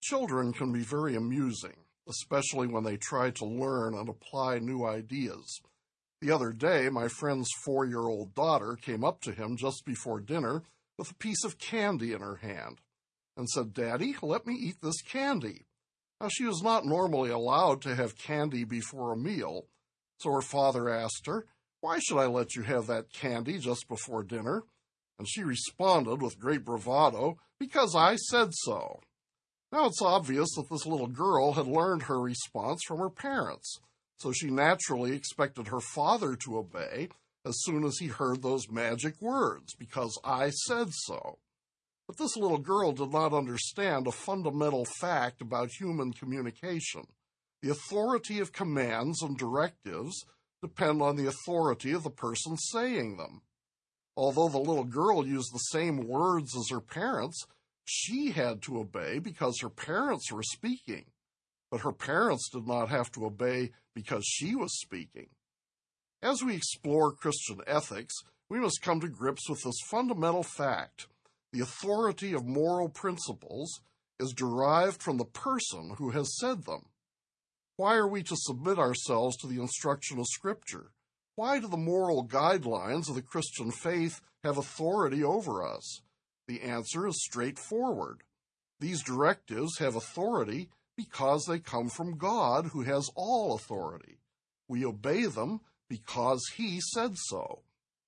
Children can be very amusing, especially when they try to learn and apply new ideas. The other day, my friend's 4-year-old daughter came up to him just before dinner with a piece of candy in her hand and said, "Daddy, let me eat this candy." Now, she was not normally allowed to have candy before a meal, so her father asked her, "Why should I let you have that candy just before dinner?" And she responded with great bravado, "Because I said so." Now, it's obvious that this little girl had learned her response from her parents, so she naturally expected her father to obey as soon as he heard those magic words, "because I said so." But this little girl did not understand a fundamental fact about human communication. The authority of commands and directives depend on the authority of the person saying them. Although the little girl used the same words as her parents, she had to obey because her parents were speaking. But her parents did not have to obey because she was speaking. As we explore Christian ethics, we must come to grips with this fundamental fact. The authority of moral principles is derived from the person who has said them. Why are we to submit ourselves to the instruction of Scripture? Why do the moral guidelines of the Christian faith have authority over us? The answer is straightforward. These directives have authority because they come from God, who has all authority. We obey them because He said so.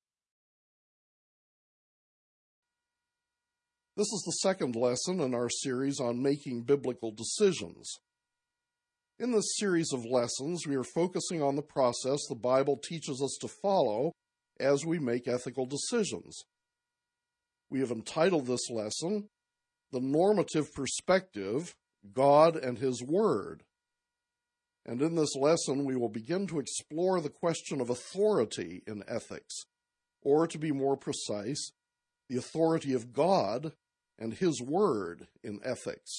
This is the second lesson in our series on making biblical decisions. In this series of lessons, we are focusing on the process the Bible teaches us to follow as we make ethical decisions. We have entitled this lesson, "The Normative Perspective, God and His Word." And in this lesson, we will begin to explore the question of authority in ethics, or to be more precise, the authority of God and His Word in ethics.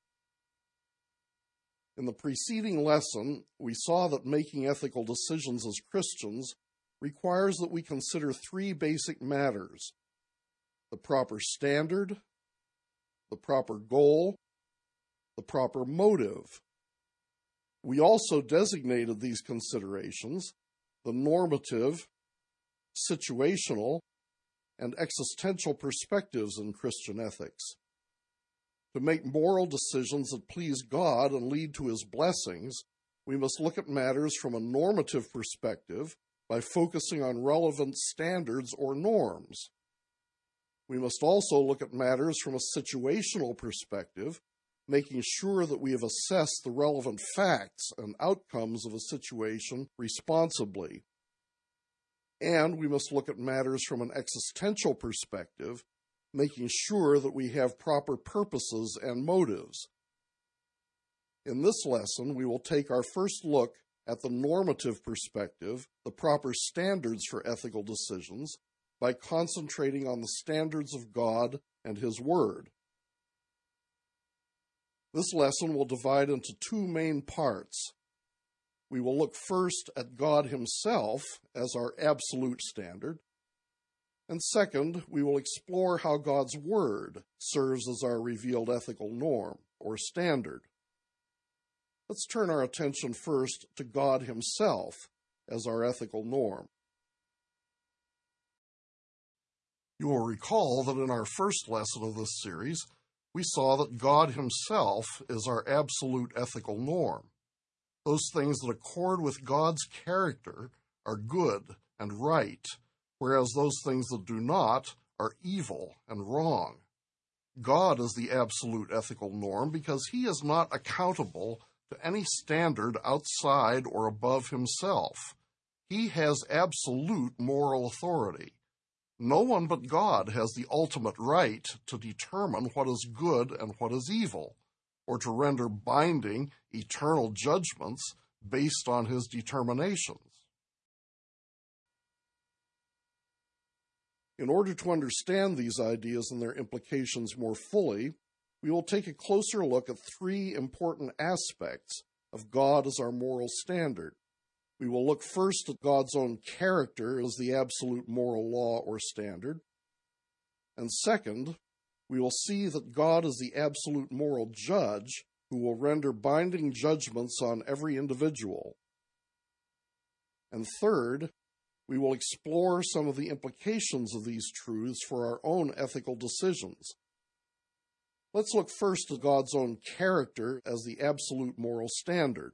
In the preceding lesson, we saw that making ethical decisions as Christians requires that we consider three basic matters: the proper standard, the proper goal, the proper motive. We also designated these considerations the normative, situational, and existential perspectives in Christian ethics. To make moral decisions that please God and lead to His blessings, we must look at matters from a normative perspective by focusing on relevant standards or norms. We must also look at matters from a situational perspective, making sure that we have assessed the relevant facts and outcomes of a situation responsibly. And we must look at matters from an existential perspective, making sure that we have proper purposes and motives. In this lesson, we will take our first look at the normative perspective, the proper standards for ethical decisions, by concentrating on the standards of God and His Word. This lesson will divide into two main parts. We will look first at God Himself as our absolute standard, and second, we will explore how God's Word serves as our revealed ethical norm or standard. Let's turn our attention first to God Himself as our ethical norm. You will recall that in our first lesson of this series, we saw that God Himself is our absolute ethical norm. Those things that accord with God's character are good and right, whereas those things that do not are evil and wrong. God is the absolute ethical norm because He is not accountable to any standard outside or above Himself. He has absolute moral authority. No one but God has the ultimate right to determine what is good and what is evil, or to render binding, eternal judgments based on His determinations. In order to understand these ideas and their implications more fully, we will take a closer look at three important aspects of God as our moral standard. We will look first at God's own character as the absolute moral law or standard. And second, we will see that God is the absolute moral judge who will render binding judgments on every individual. And third, we will explore some of the implications of these truths for our own ethical decisions. Let's look first at God's own character as the absolute moral standard.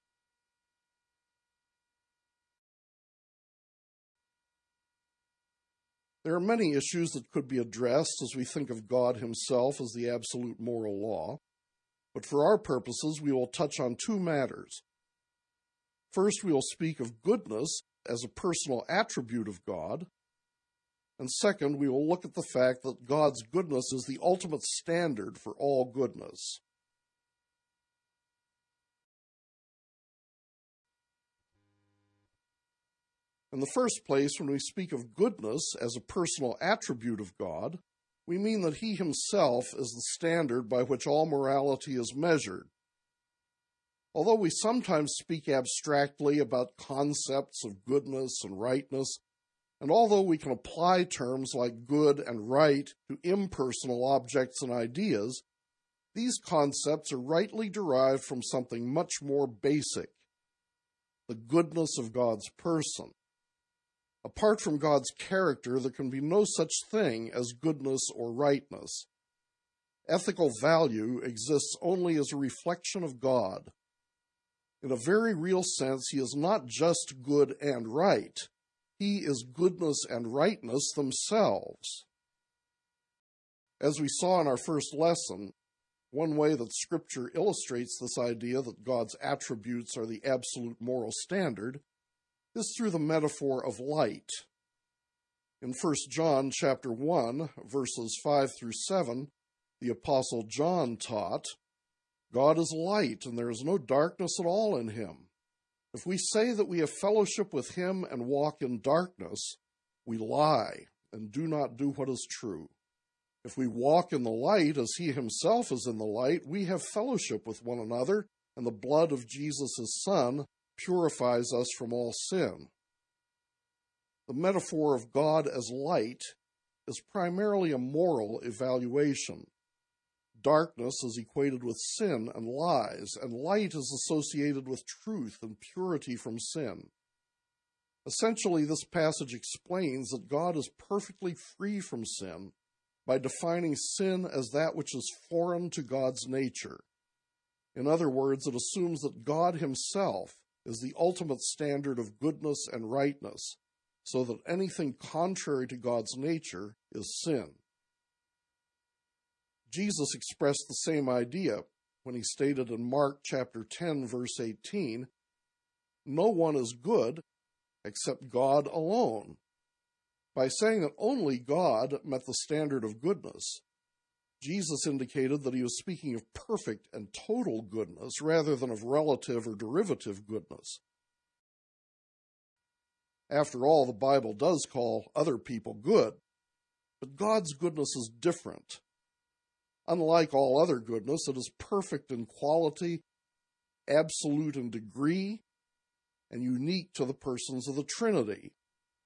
There are many issues that could be addressed as we think of God himself as the absolute moral law, but for our purposes we will touch on two matters. First, we will speak of goodness as a personal attribute of God, and second, we will look at the fact that God's goodness is the ultimate standard for all goodness. In the first place, when we speak of goodness as a personal attribute of God, we mean that he himself is the standard by which all morality is measured. Although we sometimes speak abstractly about concepts of goodness and rightness, and although we can apply terms like good and right to impersonal objects and ideas, these concepts are rightly derived from something much more basic: the goodness of God's person. Apart from God's character, there can be no such thing as goodness or rightness. Ethical value exists only as a reflection of God. In a very real sense, he is not just good and right. He is goodness and rightness themselves. As we saw in our first lesson, one way that Scripture illustrates this idea that God's attributes are the absolute moral standard is through the metaphor of light. In 1 John chapter 1, verses 5 through 7, the Apostle John taught, "God is light, and there is no darkness at all in him. If we say that we have fellowship with him and walk in darkness, we lie and do not do what is true. If we walk in the light as he himself is in the light, we have fellowship with one another, and the blood of Jesus, his Son, purifies us from all sin." The metaphor of God as light is primarily a moral evaluation. Darkness is equated with sin and lies, and light is associated with truth and purity from sin. Essentially, this passage explains that God is perfectly free from sin by defining sin as that which is foreign to God's nature. In other words, it assumes that God himself is the ultimate standard of goodness and rightness, so that anything contrary to God's nature is sin. Jesus expressed the same idea when he stated in Mark chapter 10, verse 18, "No one is good except God alone." By saying that only God met the standard of goodness, Jesus indicated that he was speaking of perfect and total goodness rather than of relative or derivative goodness. After all, the Bible does call other people good, but God's goodness is different. Unlike all other goodness, it is perfect in quality, absolute in degree, and unique to the persons of the Trinity.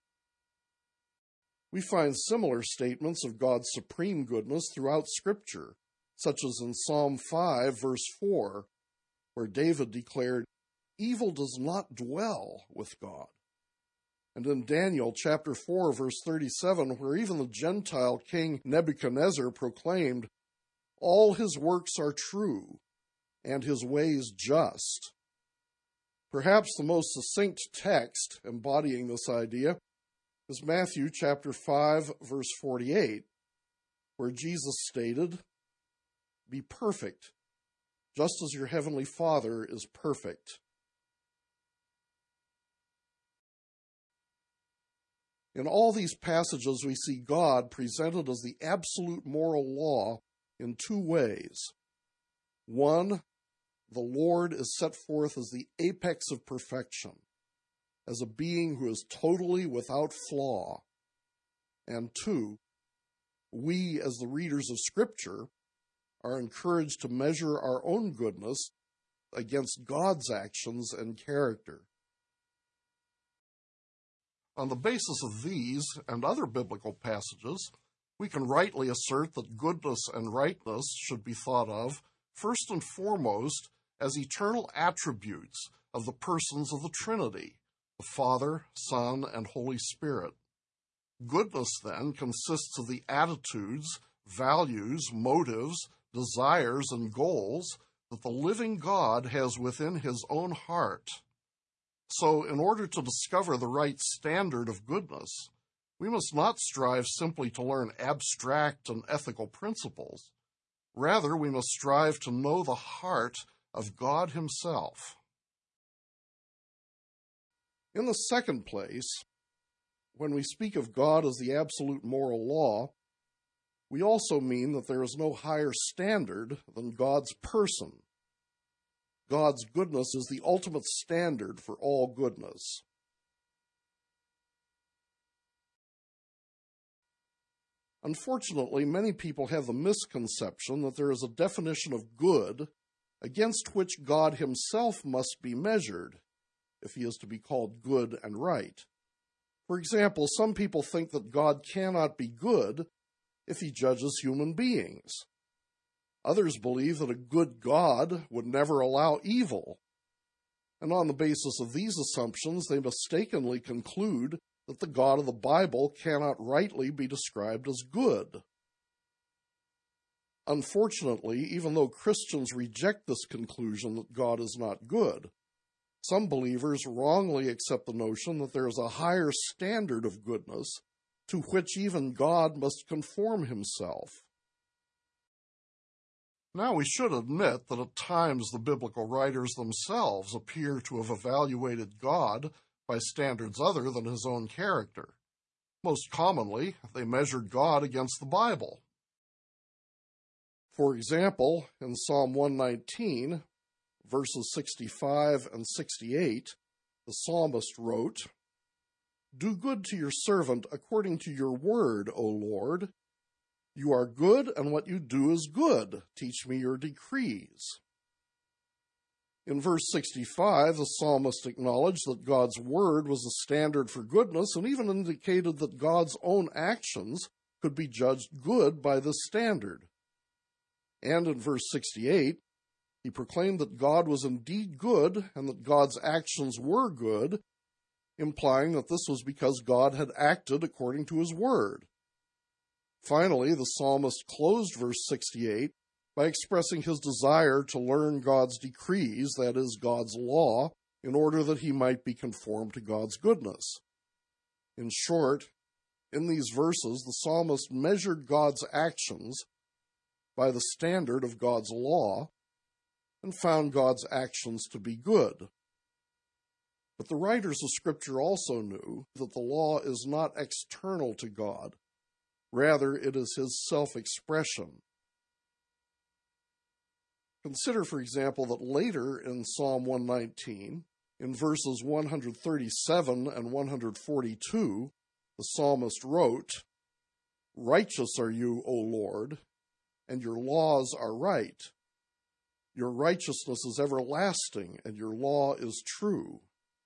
We find similar statements of God's supreme goodness throughout Scripture, such as in Psalm 5, verse 4, where David declared, "Evil does not dwell with God." And in Daniel chapter 4, verse 37, where even the Gentile king Nebuchadnezzar proclaimed, "All his works are true, and his ways just." Perhaps the most succinct text embodying this idea is Matthew chapter 5, verse 48, where Jesus stated, "Be perfect, just as your heavenly Father is perfect." In all these passages, we see God presented as the absolute moral law in two ways. One, the Lord is set forth as the apex of perfection, as a being who is totally without flaw. And two, we, as the readers of Scripture, are encouraged to measure our own goodness against God's actions and character. On the basis of these and other biblical passages, we can rightly assert that goodness and rightness should be thought of first and foremost as eternal attributes of the persons of the Trinity, the Father, Son, and Holy Spirit. Goodness, then, consists of the attitudes, values, motives, desires, and goals that the living God has within his own heart. So, in order to discover the right standard of goodness, we must not strive simply to learn abstract and ethical principles. Rather, we must strive to know the heart of God himself. In the second place, when we speak of God as the absolute moral law, we also mean that there is no higher standard than God's person. God's goodness is the ultimate standard for all goodness. Unfortunately, many people have the misconception that there is a definition of good against which God himself must be measured if he is to be called good and right. For example, some people think that God cannot be good if he judges human beings. Others believe that a good God would never allow evil. And on the basis of these assumptions, they mistakenly conclude that the God of the Bible cannot rightly be described as good. Unfortunately, even though Christians reject this conclusion that God is not good, some believers wrongly accept the notion that there is a higher standard of goodness to which even God must conform himself. Now, we should admit that at times the biblical writers themselves appear to have evaluated God by standards other than his own character. Most commonly, they measured God against the Bible. For example, in Psalm 119, verses 65 and 68, the psalmist wrote, "Do good to your servant according to your word, O Lord. You are good, and what you do is good. Teach me your decrees." In verse 65, the psalmist acknowledged that God's word was the standard for goodness and even indicated that God's own actions could be judged good by this standard. And in verse 68, he proclaimed that God was indeed good and that God's actions were good, implying that this was because God had acted according to his word. Finally, the psalmist closed verse 68 by expressing his desire to learn God's decrees, that is, God's law, in order that he might be conformed to God's goodness. In short, in these verses, the psalmist measured God's actions by the standard of God's law and found God's actions to be good. But the writers of Scripture also knew that the law is not external to God. Rather, it is his self-expression. Consider, for example, that later in Psalm 119, in verses 137 and 142, the psalmist wrote, "Righteous are you, O Lord, and your laws are right. Your righteousness is everlasting, and your law is true."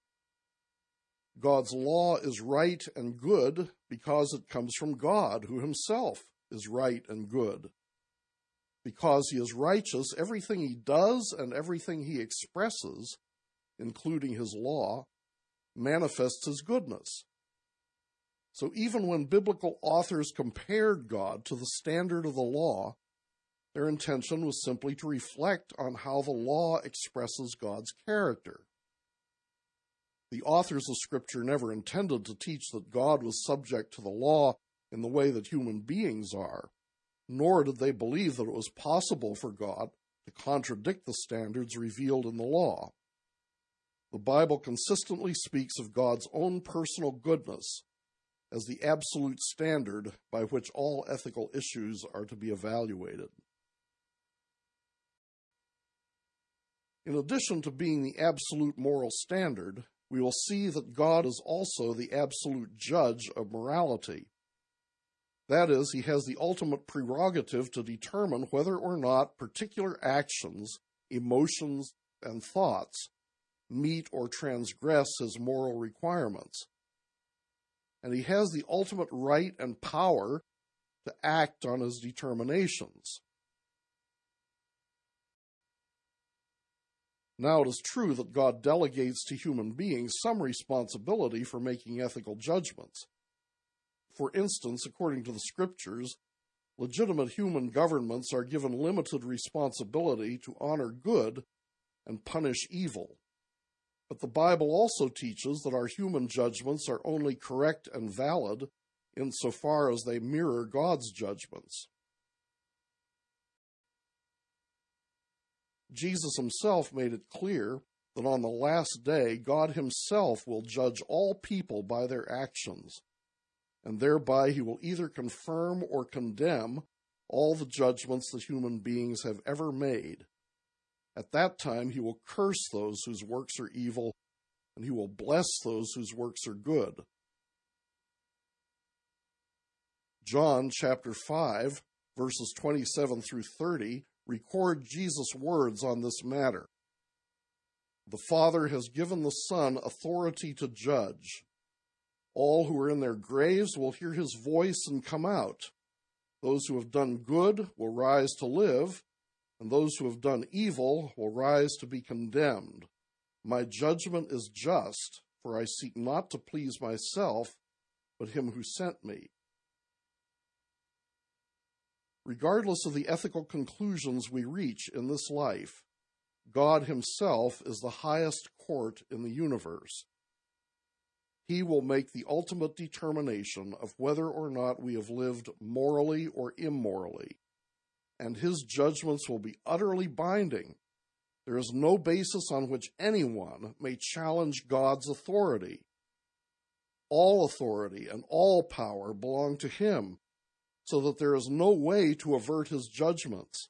God's law is right and good because it comes from God, who himself is right and good. Because he is righteous, everything he does and everything he expresses, including his law, manifests his goodness. So even when biblical authors compared God to the standard of the law, their intention was simply to reflect on how the law expresses God's character. The authors of Scripture never intended to teach that God was subject to the law in the way that human beings are, nor did they believe that it was possible for God to contradict the standards revealed in the law. The Bible consistently speaks of God's own personal goodness as the absolute standard by which all ethical issues are to be evaluated. In addition to being the absolute moral standard, we will see that God is also the absolute judge of morality. That is, he has the ultimate prerogative to determine whether or not particular actions, emotions, and thoughts meet or transgress his moral requirements. And he has the ultimate right and power to act on his determinations. Now, it is true that God delegates to human beings some responsibility for making ethical judgments. For instance, according to the Scriptures, legitimate human governments are given limited responsibility to honor good and punish evil. But the Bible also teaches that our human judgments are only correct and valid insofar as they mirror God's judgments. Jesus himself made it clear that on the last day, God himself will judge all people by their actions, and thereby he will either confirm or condemn all the judgments that human beings have ever made. At that time, he will curse those whose works are evil, and he will bless those whose works are good. John chapter 5, verses 27 through 30, record Jesus' words on this matter. The Father has given the Son authority to judge. All who are in their graves will hear his voice and come out. Those who have done good will rise to live, and those who have done evil will rise to be condemned. My judgment is just, for I seek not to please myself, but him who sent me. Regardless of the ethical conclusions we reach in this life, God himself is the highest court in the universe. He will make the ultimate determination of whether or not we have lived morally or immorally, and his judgments will be utterly binding. There is no basis on which anyone may challenge God's authority. All authority and all power belong to him, so that there is no way to avert his judgments.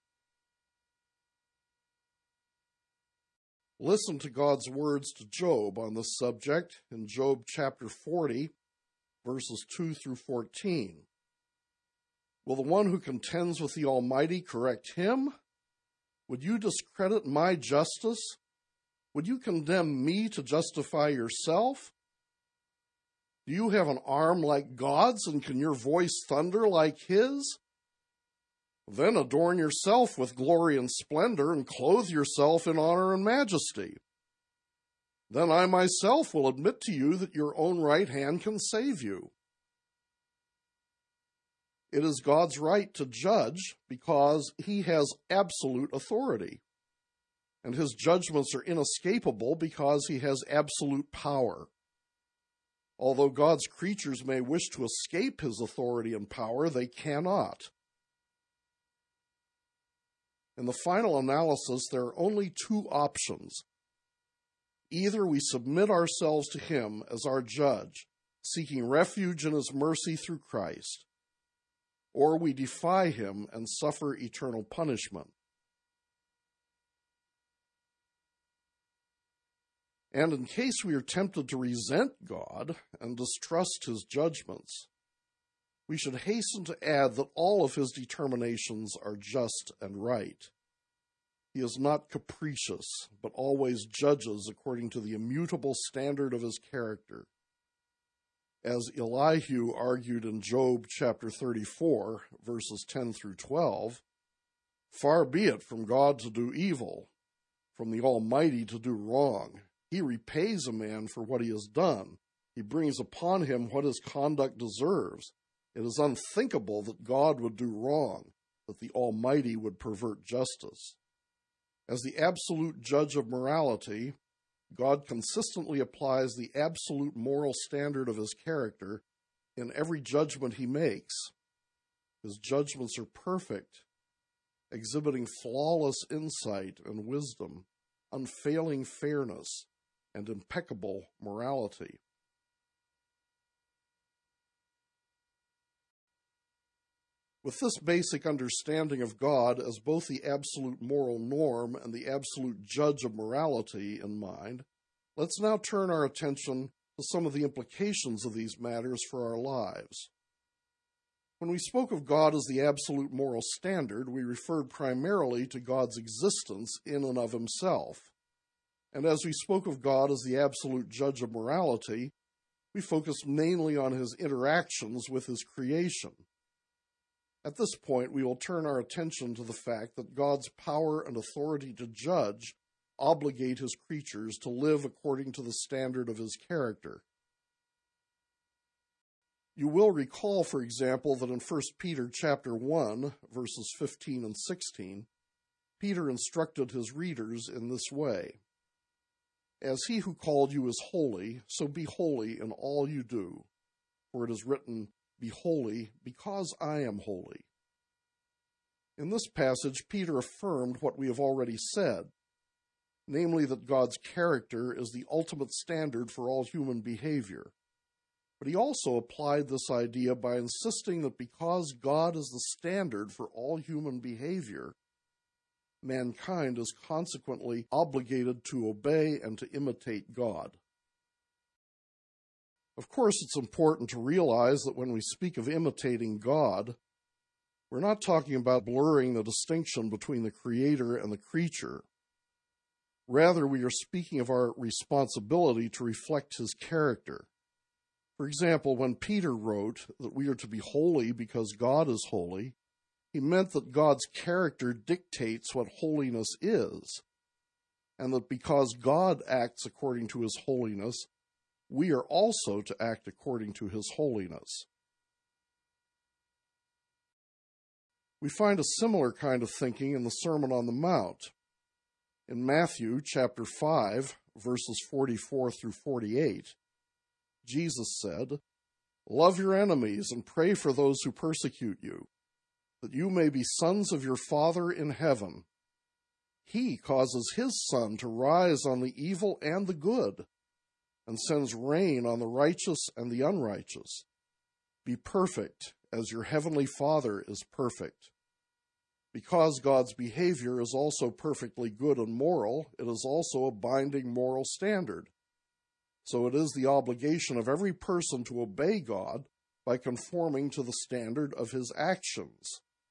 Listen to God's words to Job on this subject in Job chapter 40, verses 2 through 14. Will the one who contends with the Almighty correct him? Would you discredit my justice? Would you condemn me to justify yourself? Do you have an arm like God's, and can your voice thunder like his? Then adorn yourself with glory and splendor, and clothe yourself in honor and majesty. Then I myself will admit to you that your own right hand can save you. It is God's right to judge because he has absolute authority, and his judgments are inescapable because he has absolute power. Although God's creatures may wish to escape his authority and power, they cannot. In the final analysis, there are only two options. Either we submit ourselves to him as our judge, seeking refuge in his mercy through Christ, or we defy him and suffer eternal punishment. And in case we are tempted to resent God and distrust his judgments, we should hasten to add that all of his determinations are just and right. He is not capricious, but always judges according to the immutable standard of his character. As Elihu argued in Job chapter 34, verses 10 through 12, far be it from God to do evil, from the Almighty to do wrong. He repays a man for what he has done. He brings upon him what his conduct deserves. It is unthinkable that God would do wrong, that the Almighty would pervert justice. As the absolute judge of morality, God consistently applies the absolute moral standard of his character in every judgment he makes. His judgments are perfect, exhibiting flawless insight and wisdom, unfailing fairness, and impeccable morality. With this basic understanding of God as both the absolute moral norm and the absolute judge of morality in mind, let's now turn our attention to some of the implications of these matters for our lives. When we spoke of God as the absolute moral standard, we referred primarily to God's existence in and of himself. And as we spoke of God as the absolute judge of morality, we focused mainly on his interactions with his creation. At this point, we will turn our attention to the fact that God's power and authority to judge obligate his creatures to live according to the standard of his character. You will recall, for example, that in 1 Peter chapter 1, verses 15 and 16, Peter instructed his readers in this way: "As he who called you is holy, so be holy in all you do. For it is written, 'Be holy, because I am holy.'" In this passage, Peter affirmed what we have already said, namely that God's character is the ultimate standard for all human behavior. But he also applied this idea by insisting that because God is the standard for all human behavior, mankind is consequently obligated to obey and to imitate God. Of course, it's important to realize that when we speak of imitating God, we're not talking about blurring the distinction between the Creator and the creature. Rather, we are speaking of our responsibility to reflect his character. For example, when Peter wrote that we are to be holy because God is holy, he meant that God's character dictates what holiness is, and that because God acts according to his holiness, we are also to act according to his holiness. We find a similar kind of thinking in the Sermon on the Mount. In Matthew chapter 5, verses 44 through 48, Jesus said, "Love your enemies and pray for those who persecute you, that you may be sons of your Father in heaven. He causes his sun to rise on the evil and the good, and sends rain on the righteous and the unrighteous. Be perfect as your heavenly Father is perfect." Because God's behavior is also perfectly good and moral, it is also a binding moral standard. So it is the obligation of every person to obey God by conforming to the standard of his actions.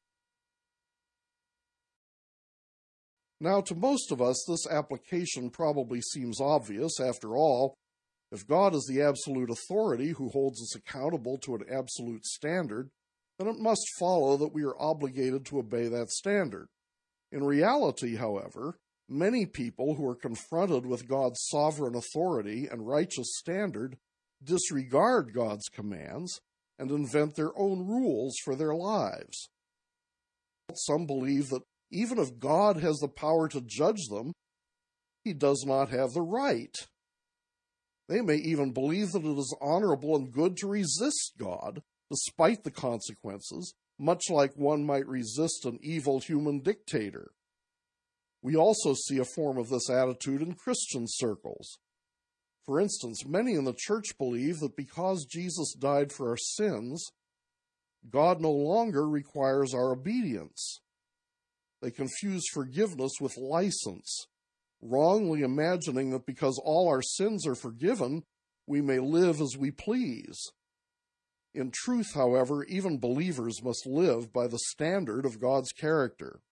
Now, to most of us, this application probably seems obvious. After all, if God is the absolute authority who holds us accountable to an absolute standard, then it must follow that we are obligated to obey that standard. In reality, however, many people who are confronted with God's sovereign authority and righteous standard disregard God's commands and invent their own rules for their lives. Some believe that even if God has the power to judge them, he does not have the right. They may even believe that it is honorable and good to resist God, despite the consequences, much like one might resist an evil human dictator. We also see a form of this attitude in Christian circles. For instance, many in the church believe that because Jesus died for our sins, God no longer requires our obedience. They confuse forgiveness with license, wrongly imagining that because all our sins are forgiven, we may live as we please. In truth, however, even believers must live by the standard of God's character.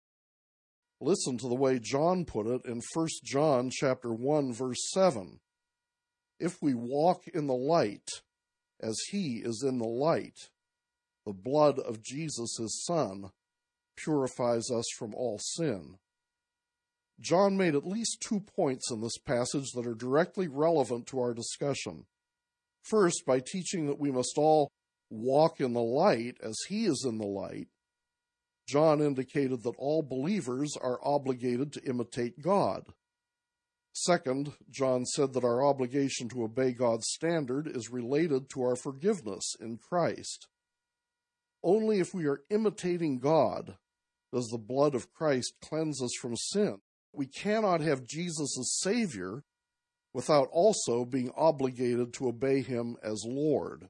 Listen to the way John put it in 1 John chapter 1, verse 7. "If we walk in the light, as he is in the light, the blood of Jesus, his Son, purifies us from all sin." John made at least 2 points in this passage that are directly relevant to our discussion. First, by teaching that we must all walk in the light as he is in the light, John indicated that all believers are obligated to imitate God. Second, John said that our obligation to obey God's standard is related to our forgiveness in Christ. Only if we are imitating God does the blood of Christ cleanse us from sin. We cannot have Jesus as Savior without also being obligated to obey him as Lord.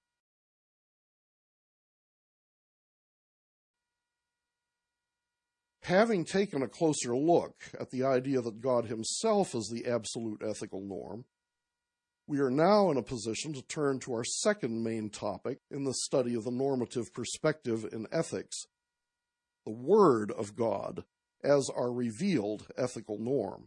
Having taken a closer look at the idea that God himself is the absolute ethical norm, we are now in a position to turn to our second main topic in the study of the normative perspective in ethics, the Word of God as our revealed ethical norm.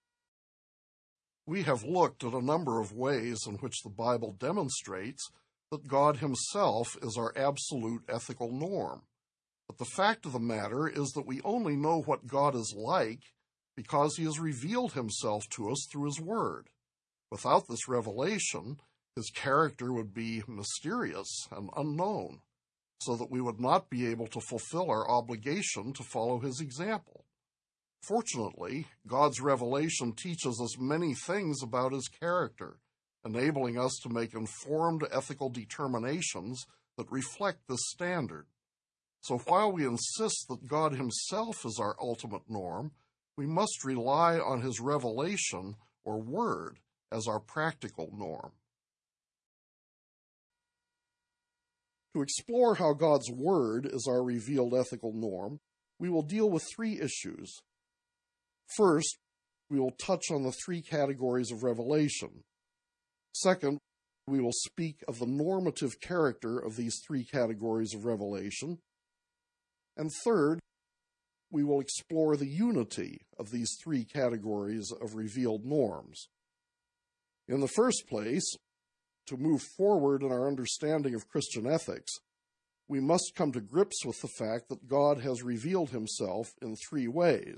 We have looked at a number of ways in which the Bible demonstrates that God himself is our absolute ethical norm. But the fact of the matter is that we only know what God is like because he has revealed himself to us through his word. Without this revelation, his character would be mysterious and unknown, so that we would not be able to fulfill our obligation to follow his example. Fortunately, God's revelation teaches us many things about his character, enabling us to make informed ethical determinations that reflect this standard. So while we insist that God himself is our ultimate norm, we must rely on his revelation or word as our practical norm. To explore how God's word is our revealed ethical norm, we will deal with three issues. First, we will touch on the three categories of revelation. Second, we will speak of the normative character of these three categories of revelation. And third, we will explore the unity of these three categories of revealed norms. In the first place, to move forward in our understanding of Christian ethics, we must come to grips with the fact that God has revealed himself in three ways.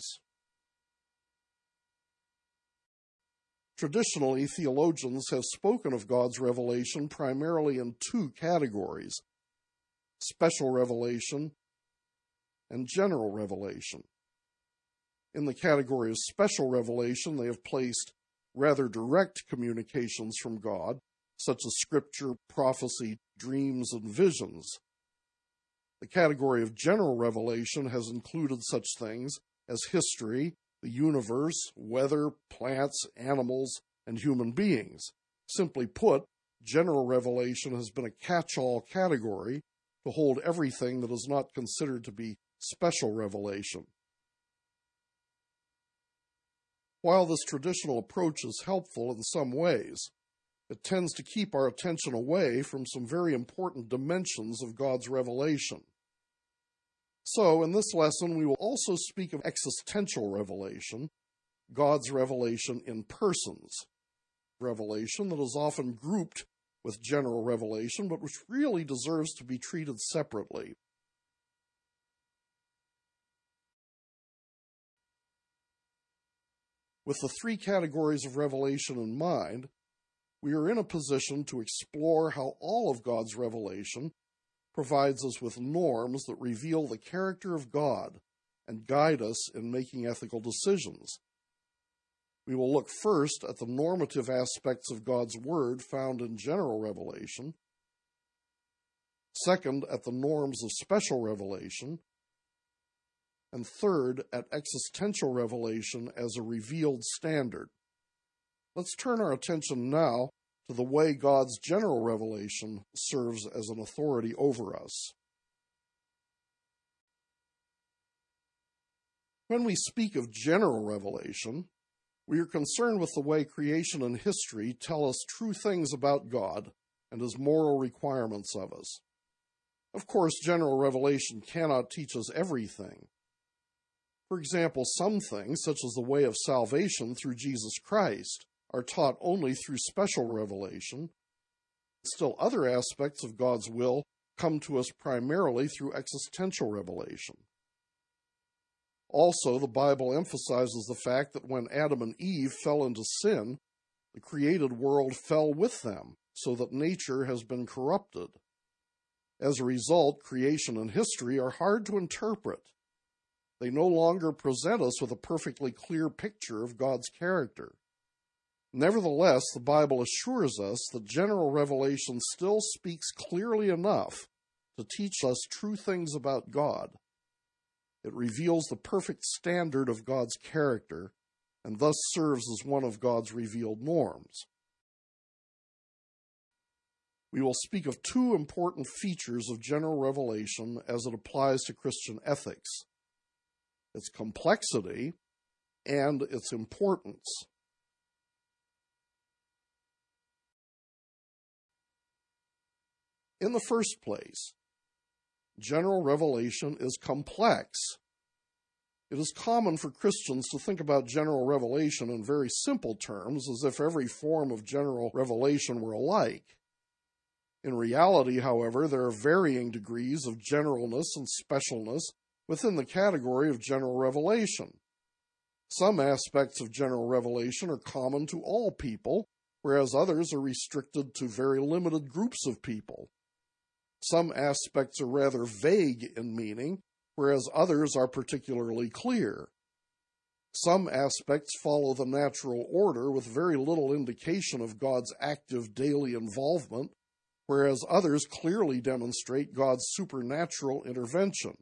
Traditionally, theologians have spoken of God's revelation primarily in two categories: special revelation and general revelation. In the category of special revelation, they have placed rather direct communications from God, such as scripture, prophecy, dreams, and visions. The category of general revelation has included such things as history, the universe, weather, plants, animals, and human beings. Simply put, general revelation has been a catch-all category to hold everything that is not considered to be special revelation. While this traditional approach is helpful in some ways, it tends to keep our attention away from some very important dimensions of God's revelation. So, in this lesson, we will also speak of existential revelation, God's revelation in persons, revelation that is often grouped with general revelation, but which really deserves to be treated separately. With the three categories of revelation in mind, we are in a position to explore how all of God's revelation provides us with norms that reveal the character of God and guide us in making ethical decisions. We will look first at the normative aspects of God's Word found in general revelation, second, at the norms of special revelation, and third, at existential revelation as a revealed standard. Let's turn our attention now to the way God's general revelation serves as an authority over us. When we speak of general revelation, we are concerned with the way creation and history tell us true things about God and his moral requirements of us. Of course, general revelation cannot teach us everything. For example, some things, such as the way of salvation through Jesus Christ, are taught only through special revelation. Still, other aspects of God's will come to us primarily through existential revelation. Also, the Bible emphasizes the fact that when Adam and Eve fell into sin, the created world fell with them, so that nature has been corrupted. As a result, creation and history are hard to interpret. They no longer present us with a perfectly clear picture of God's character. Nevertheless, the Bible assures us that general revelation still speaks clearly enough to teach us true things about God. It reveals the perfect standard of God's character and thus serves as one of God's revealed norms. We will speak of two important features of general revelation as it applies to Christian ethics: its complexity and its importance. In the first place, general revelation is complex. It is common for Christians to think about general revelation in very simple terms, as if every form of general revelation were alike. In reality, however, there are varying degrees of generalness and specialness within the category of general revelation. Some aspects of general revelation are common to all people, whereas others are restricted to very limited groups of people. Some aspects are rather vague in meaning, whereas others are particularly clear. Some aspects follow the natural order with very little indication of God's active daily involvement, whereas others clearly demonstrate God's supernatural intervention.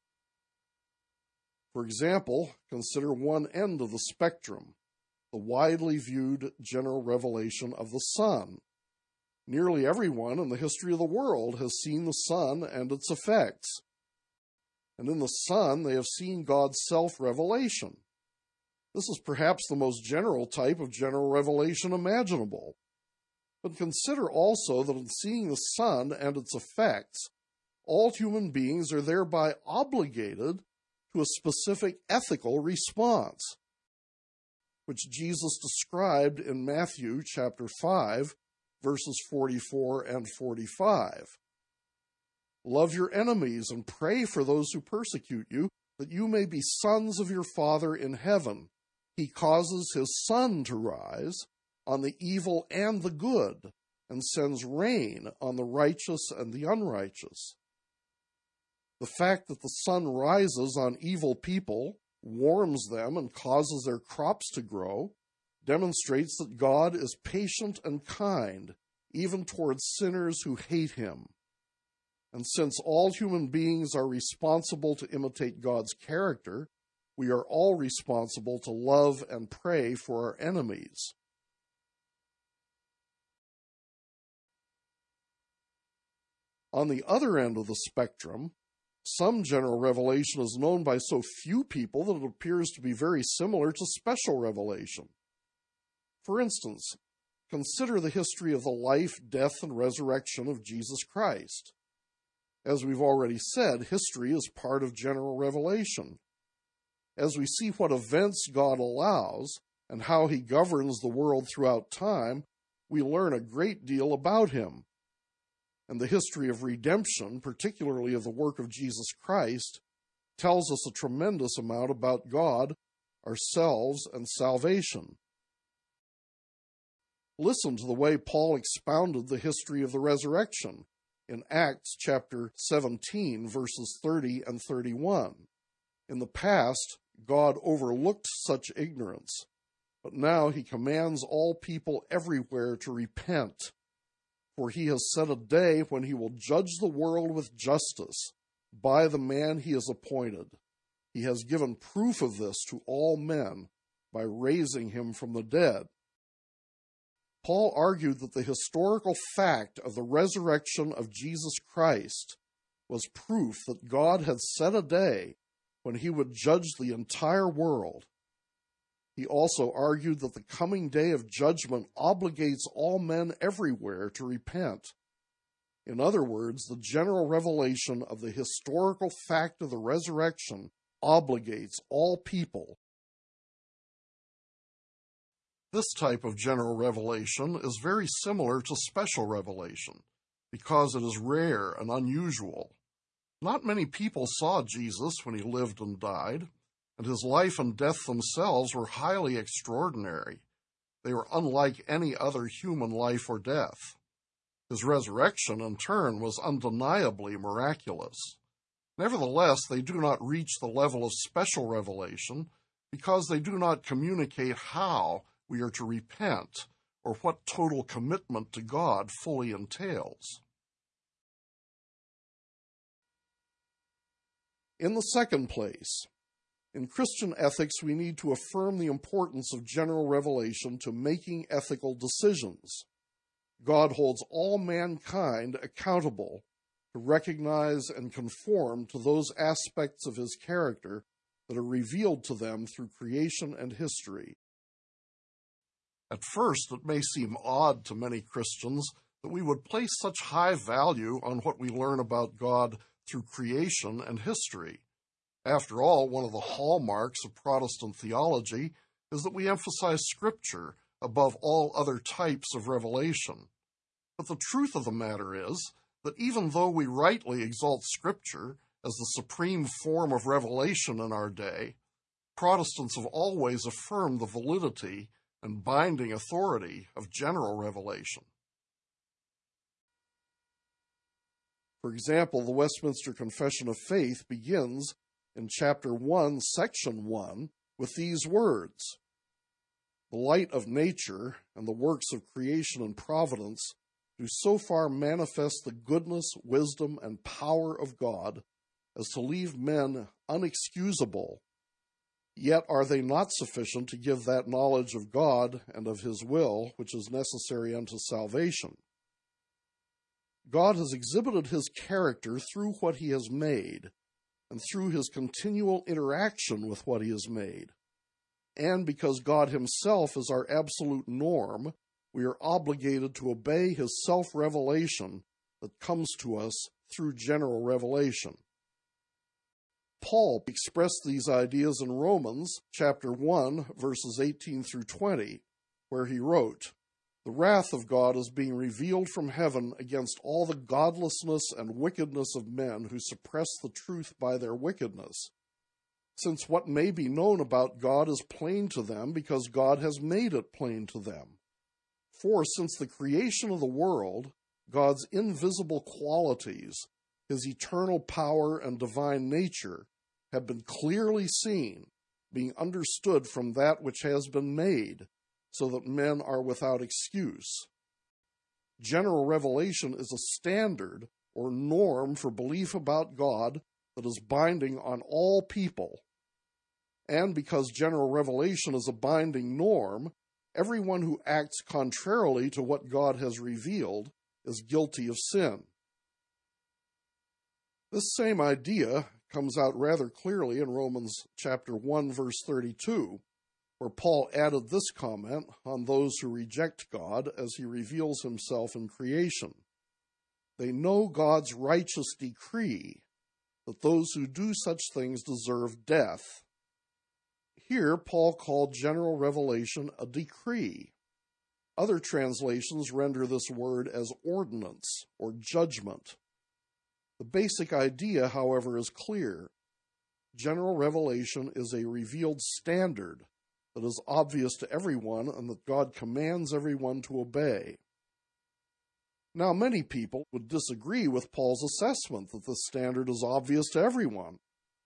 For example, consider one end of the spectrum, the widely viewed general revelation of the sun. Nearly everyone in the history of the world has seen the sun and its effects. And in the sun, they have seen God's self-revelation. This is perhaps the most general type of general revelation imaginable. But consider also that in seeing the sun and its effects, all human beings are thereby obligated to a specific ethical response, which Jesus described in Matthew chapter 5, verses 44 and 45. Love your enemies and pray for those who persecute you, that you may be sons of your Father in heaven. He causes his sun to rise on the evil and the good, and sends rain on the righteous and the unrighteous. The fact that the sun rises on evil people, warms them, and causes their crops to grow, demonstrates that God is patient and kind, even towards sinners who hate him. And since all human beings are responsible to imitate God's character, we are all responsible to love and pray for our enemies. On the other end of the spectrum, some general revelation is known by so few people that it appears to be very similar to special revelation. For instance, consider the history of the life, death, and resurrection of Jesus Christ. As we've already said, history is part of general revelation. As we see what events God allows and how he governs the world throughout time, we learn a great deal about him. And the history of redemption, particularly of the work of Jesus Christ, tells us a tremendous amount about God, ourselves, and salvation. Listen to the way Paul expounded the history of the resurrection in Acts chapter 17, verses 30 and 31. In the past, God overlooked such ignorance, but now he commands all people everywhere to repent. For he has set a day when he will judge the world with justice by the man he has appointed. He has given proof of this to all men by raising him from the dead. Paul argued that the historical fact of the resurrection of Jesus Christ was proof that God had set a day when he would judge the entire world. He also argued that the coming day of judgment obligates all men everywhere to repent. In other words, the general revelation of the historical fact of the resurrection obligates all people. This type of general revelation is very similar to special revelation because it is rare and unusual. Not many people saw Jesus when he lived and died, and his life and death themselves were highly extraordinary. They were unlike any other human life or death. His resurrection, in turn, was undeniably miraculous. Nevertheless, they do not reach the level of special revelation because they do not communicate how we are to repent or what total commitment to God fully entails. In the second place, in Christian ethics, we need to affirm the importance of general revelation to making ethical decisions. God holds all mankind accountable to recognize and conform to those aspects of his character that are revealed to them through creation and history. At first, it may seem odd to many Christians that we would place such high value on what we learn about God through creation and history. After all, one of the hallmarks of Protestant theology is that we emphasize Scripture above all other types of revelation. But the truth of the matter is that even though we rightly exalt Scripture as the supreme form of revelation in our day, Protestants have always affirmed the validity and binding authority of general revelation. For example, the Westminster Confession of Faith begins in chapter 1, section 1, with these words: "The light of nature and the works of creation and providence do so far manifest the goodness, wisdom, and power of God as to leave men unexcusable. Yet are they not sufficient to give that knowledge of God and of his will which is necessary unto salvation. God has exhibited his character through what he has made, and through his continual interaction with what he has made. And because God himself is our absolute norm, we are obligated to obey his self-revelation that comes to us through general revelation." Paul expressed these ideas in Romans chapter 1, verses 18 through 20, where he wrote, "The wrath of God is being revealed from heaven against all the godlessness and wickedness of men who suppress the truth by their wickedness. Since what may be known about God is plain to them because God has made it plain to them. For since the creation of the world, God's invisible qualities, his eternal power and divine nature, have been clearly seen, being understood from that which has been made, so that men are without excuse. General revelation is a standard or norm for belief about God that is binding on all people. And because general revelation is a binding norm, everyone who acts contrarily to what God has revealed is guilty of sin." This same idea comes out rather clearly in Romans chapter 1, verse 32, where Paul added this comment on those who reject God as he reveals himself in creation. "They know God's righteous decree, that those who do such things deserve death." Here, Paul called general revelation a decree. Other translations render this word as ordinance or judgment. The basic idea, however, is clear. General revelation is a revealed standard that is obvious to everyone and that God commands everyone to obey. Now, many people would disagree with Paul's assessment that this standard is obvious to everyone.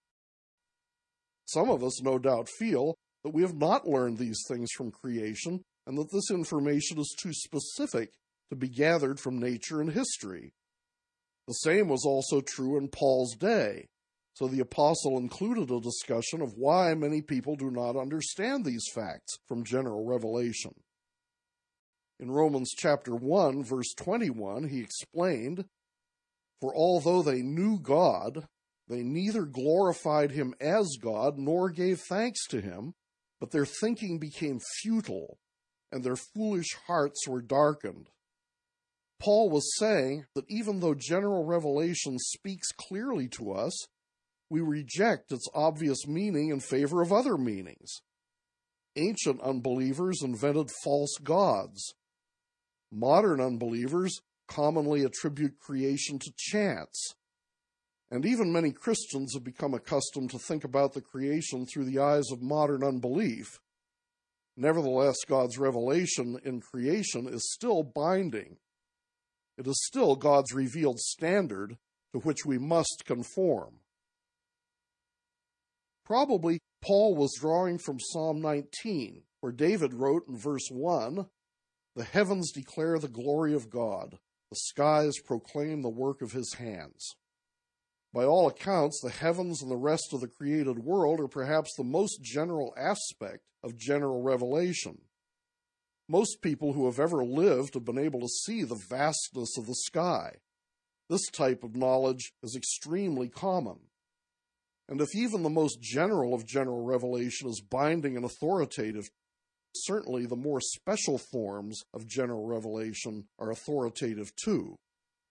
Some of us no doubt feel that we have not learned these things from creation and that this information is too specific to be gathered from nature and history. The same was also true in Paul's day, so the apostle included a discussion of why many people do not understand these facts from general revelation. In Romans chapter 1, verse 21, he explained, "For although they knew God, they neither glorified him as God nor gave thanks to him, but their thinking became futile, and their foolish hearts were darkened." Paul was saying that even though general revelation speaks clearly to us, we reject its obvious meaning in favor of other meanings. Ancient unbelievers invented false gods. Modern unbelievers commonly attribute creation to chance. And even many Christians have become accustomed to think about the creation through the eyes of modern unbelief. Nevertheless, God's revelation in creation is still binding. It is still God's revealed standard to which we must conform. Probably Paul was drawing from Psalm 19, where David wrote in verse 1, "The heavens declare the glory of God, the skies proclaim the work of his hands." By all accounts, the heavens and the rest of the created world are perhaps the most general aspect of general revelation. Most people who have ever lived have been able to see the vastness of the sky. This type of knowledge is extremely common. And if even the most general of general revelation is binding and authoritative, certainly the more special forms of general revelation are authoritative too.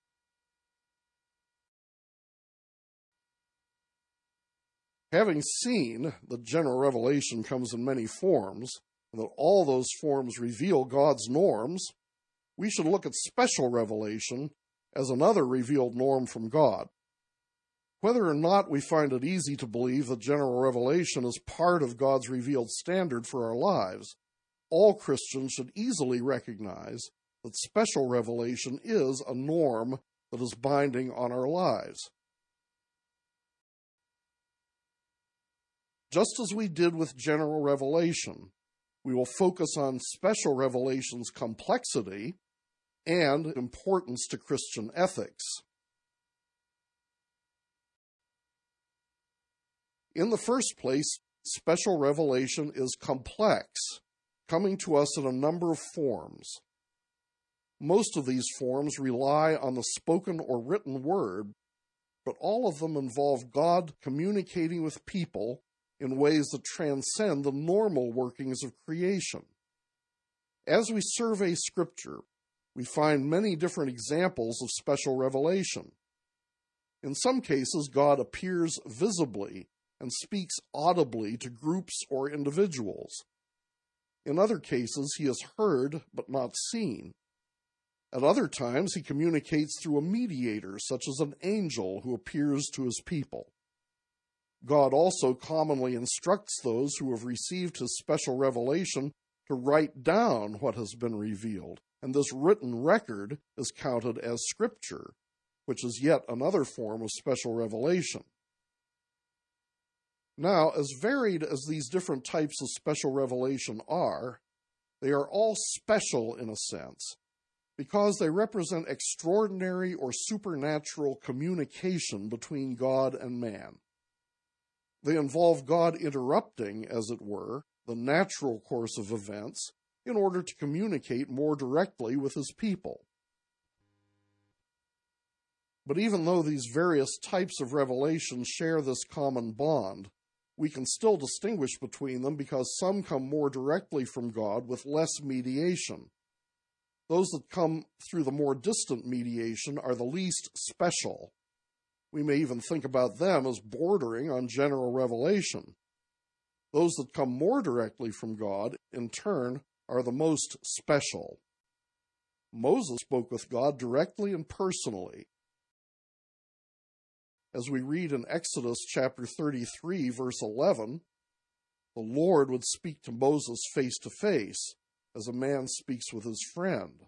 Having seen that general revelation comes in many forms, and that all those forms reveal God's norms, we should look at special revelation as another revealed norm from God. Whether or not we find it easy to believe that general revelation is part of God's revealed standard for our lives, all Christians should easily recognize that special revelation is a norm that is binding on our lives. Just as we did with general revelation, we will focus on special revelation's complexity and importance to Christian ethics. In the first place, special revelation is complex, coming to us in a number of forms. Most of these forms rely on the spoken or written word, but all of them involve God communicating with people in ways that transcend the normal workings of creation. As we survey Scripture, we find many different examples of special revelation. In some cases, God appears visibly and speaks audibly to groups or individuals. In other cases, he is heard but not seen. At other times, he communicates through a mediator, such as an angel who appears to his people. God also commonly instructs those who have received his special revelation to write down what has been revealed, and this written record is counted as Scripture, which is yet another form of special revelation. Now, as varied as these different types of special revelation are, they are all special in a sense, because they represent extraordinary or supernatural communication between God and man. They involve God interrupting, as it were, the natural course of events in order to communicate more directly with his people. But even though these various types of revelation share this common bond, we can still distinguish between them because some come more directly from God with less mediation. Those that come through the more distant mediation are the least special. We may even think about them as bordering on general revelation. Those that come more directly from God, in turn, are the most special. Moses spoke with God directly and personally. As we read in Exodus chapter 33, verse 11, the Lord would speak to Moses face to face, as a man speaks with his friend.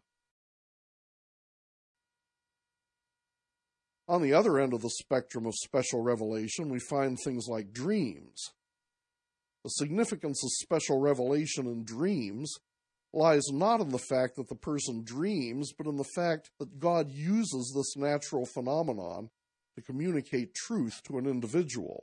On the other end of the spectrum of special revelation, we find things like dreams. The significance of special revelation in dreams lies not in the fact that the person dreams, but in the fact that God uses this natural phenomenon to communicate truth to an individual.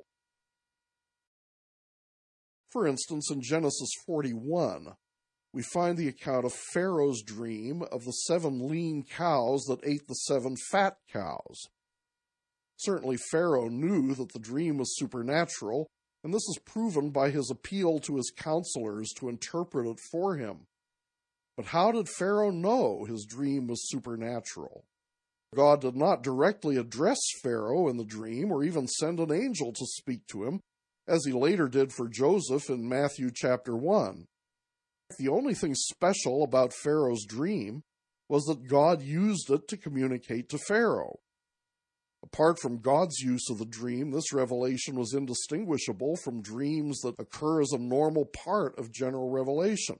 For instance, in Genesis 41, we find the account of Pharaoh's dream of the 7 lean cows that ate the 7 fat cows. Certainly Pharaoh knew that the dream was supernatural, and this is proven by his appeal to his counselors to interpret it for him. But how did Pharaoh know his dream was supernatural? God did not directly address Pharaoh in the dream or even send an angel to speak to him, as he later did for Joseph in Matthew chapter 1. The only thing special about Pharaoh's dream was that God used it to communicate to Pharaoh. Apart from God's use of the dream, this revelation was indistinguishable from dreams that occur as a normal part of general revelation.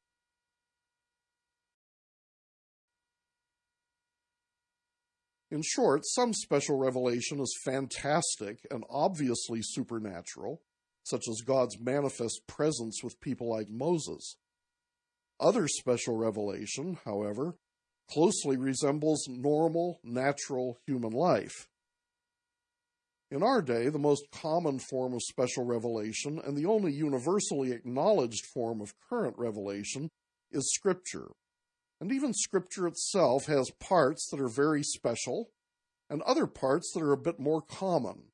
In short, some special revelation is fantastic and obviously supernatural, such as God's manifest presence with people like Moses. Other special revelation, however, closely resembles normal, natural human life. In our day, the most common form of special revelation and the only universally acknowledged form of current revelation is Scripture. And even Scripture itself has parts that are very special and other parts that are a bit more common.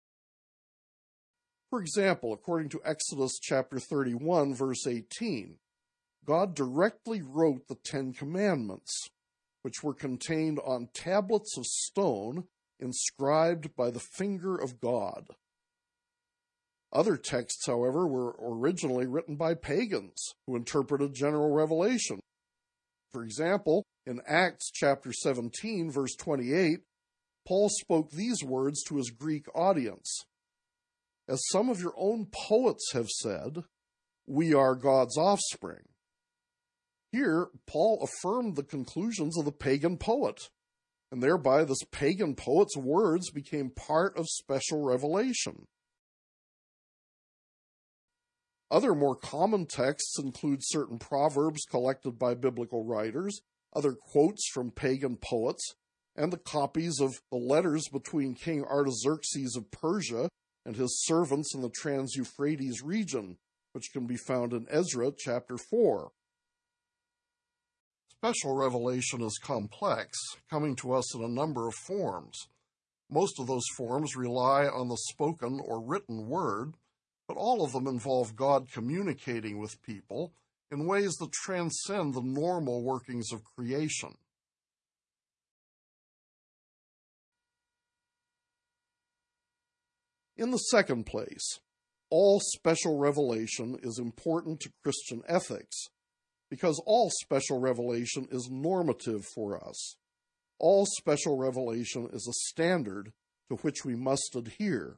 For example, according to Exodus chapter 31, verse 18, God directly wrote the 10 Commandments, which were contained on tablets of stone inscribed by the finger of God. Other texts, however, were originally written by pagans who interpreted general revelation. For example, in Acts chapter 17, verse 28, Paul spoke these words to his Greek audience. As some of your own poets have said, we are God's offspring. Here, Paul affirmed the conclusions of the pagan poet, and thereby this pagan poet's words became part of special revelation. Other more common texts include certain proverbs collected by biblical writers, other quotes from pagan poets, and the copies of the letters between King Artaxerxes of Persia and his servants in the Trans-Euphrates region, which can be found in Ezra chapter 4. Special revelation is complex, coming to us in a number of forms. Most of those forms rely on the spoken or written word, but all of them involve God communicating with people in ways that transcend the normal workings of creation. In the second place, all special revelation is important to Christian ethics, because all special revelation is normative for us. All special revelation is a standard to which we must adhere.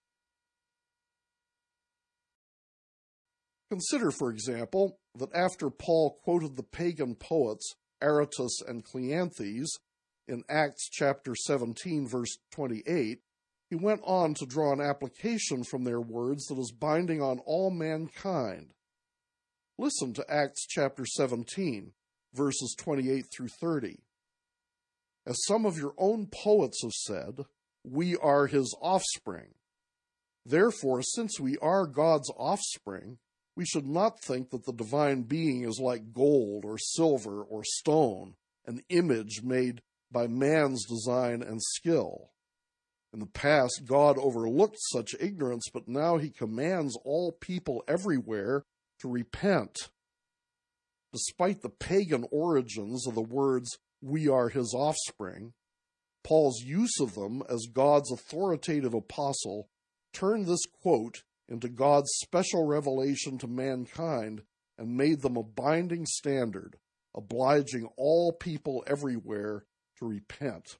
Consider, for example, that after Paul quoted the pagan poets Aratus and Cleanthes in Acts chapter 17, verse 28, he went on to draw an application from their words that is binding on all mankind. Listen to Acts chapter 17, verses 28 through 30. As some of your own poets have said, we are his offspring. Therefore, since we are God's offspring, we should not think that the divine being is like gold or silver or stone, an image made by man's design and skill. In the past, God overlooked such ignorance, but now he commands all people everywhere to repent. Despite the pagan origins of the words, we are his offspring, Paul's use of them as God's authoritative apostle turned this quote into God's special revelation to mankind and made them a binding standard, obliging all people everywhere to repent.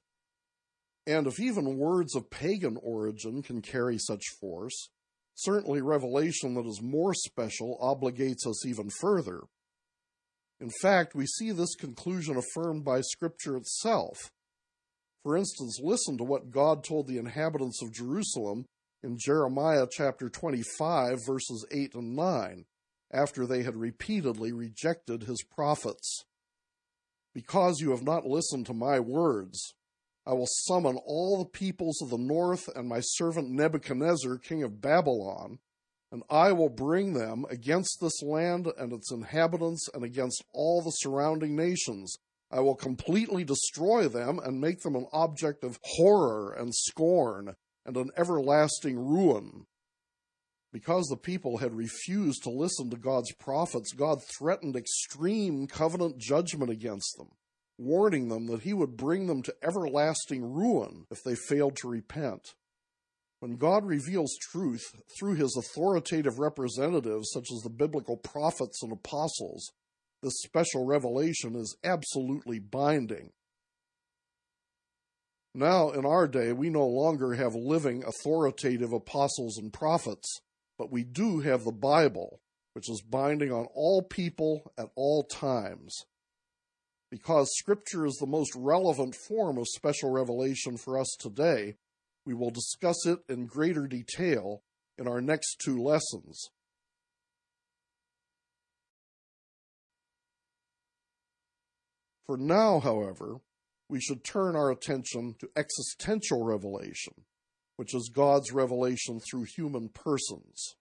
And if even words of pagan origin can carry such force, certainly revelation that is more special obligates us even further. In fact, we see this conclusion affirmed by Scripture itself. For instance, listen to what God told the inhabitants of Jerusalem in Jeremiah chapter 25, verses 8 and 9, after they had repeatedly rejected his prophets. Because you have not listened to my words, I will summon all the peoples of the north and my servant Nebuchadnezzar, king of Babylon, and I will bring them against this land and its inhabitants and against all the surrounding nations. I will completely destroy them and make them an object of horror and scorn and an everlasting ruin. Because the people had refused to listen to God's prophets, God threatened extreme covenant judgment against them, warning them that he would bring them to everlasting ruin if they failed to repent. When God reveals truth through his authoritative representatives, such as the biblical prophets and apostles, this special revelation is absolutely binding. Now, in our day, we no longer have living authoritative apostles and prophets, but we do have the Bible, which is binding on all people at all times. Because Scripture is the most relevant form of special revelation for us today, we will discuss it in greater detail in our next two lessons. For now, however, we should turn our attention to existential revelation, which is God's revelation through human persons.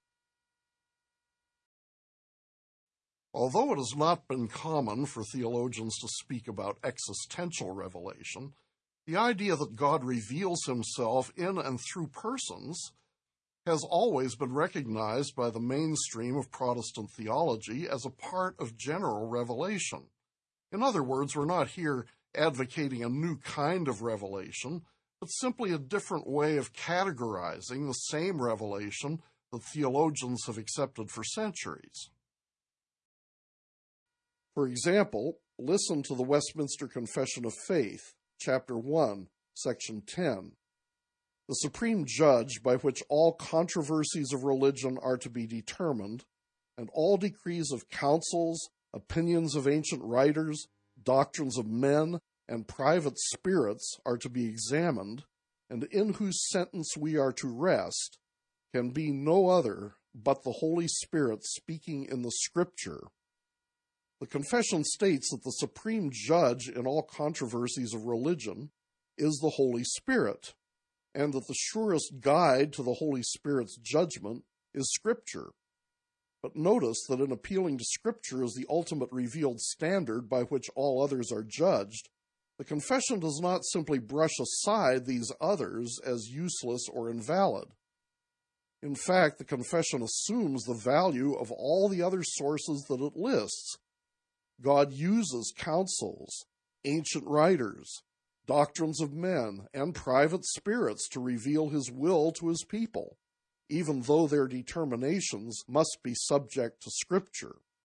Although it has not been common for theologians to speak about existential revelation, the idea that God reveals himself in and through persons has always been recognized by the mainstream of Protestant theology as a part of general revelation. In other words, we're not here advocating a new kind of revelation, but simply a different way of categorizing the same revelation that theologians have accepted for centuries. For example, listen to the Westminster Confession of Faith, Chapter 1, Section 10. The supreme judge by which all controversies of religion are to be determined, and all decrees of councils, opinions of ancient writers, doctrines of men, and private spirits are to be examined, and in whose sentence we are to rest, can be no other but the Holy Spirit speaking in the Scripture. The confession states that the supreme judge in all controversies of religion is the Holy Spirit, and that the surest guide to the Holy Spirit's judgment is Scripture. But notice that in appealing to Scripture as the ultimate revealed standard by which all others are judged, the confession does not simply brush aside these others as useless or invalid. In fact, the confession assumes the value of all the other sources that it lists. God uses councils, ancient writers, doctrines of men, and private spirits to reveal his will to his people, even though their determinations must be subject to Scripture.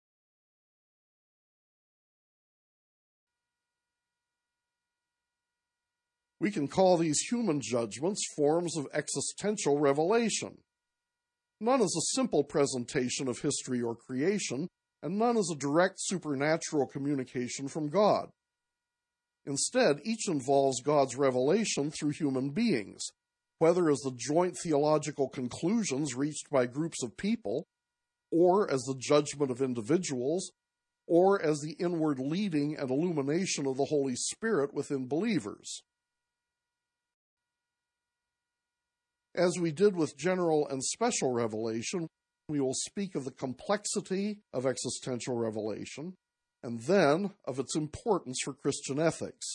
We can call these human judgments forms of existential revelation. None is a simple presentation of history or creation, and none is a direct supernatural communication from God. Instead, each involves God's revelation through human beings, whether as the joint theological conclusions reached by groups of people, or as the judgment of individuals, or as the inward leading and illumination of the Holy Spirit within believers. As we did with general and special revelation, we will speak of the complexity of existential revelation, and then of its importance for Christian ethics.